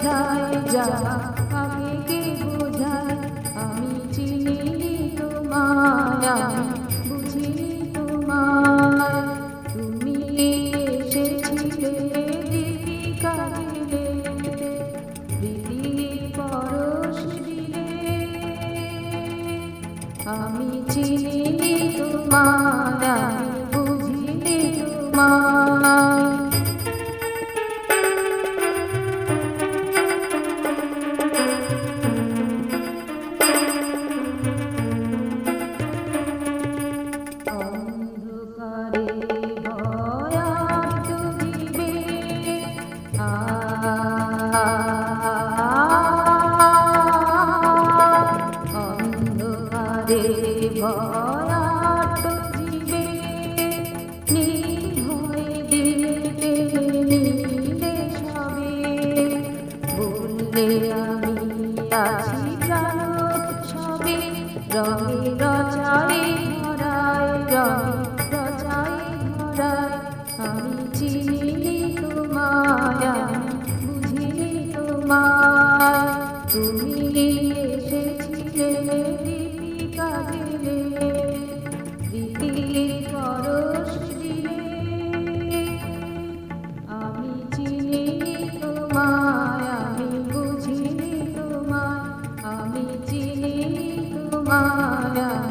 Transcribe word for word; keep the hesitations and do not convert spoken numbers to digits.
বোঝায় যা আবেগে বোঝায় আমি চিনি তোমায় আমি বুঝিনি তোমায় তুমি এসেছিলে দীপিকা দিলে প্রীতির পরশ দিলে আমি চিনি তোমায় আমি বুঝিনি তোমায় ভয়ার্ত জীবে নির্ভয়ে দিতে নিলে সবে বললে আমি আছি প্রাণ সবে রঙে রচায় ধরায় রঙে রচায় ধরায় আমি চিনি তোমায় আমি বুঝিনি তোমায় তুমি এসেছিলে দীপিকা দিলে প্রীতির পরশ দিলে আমি চিনি তোমায় আমি বুঝিনি তোমায় আমি চিনি তোমায়।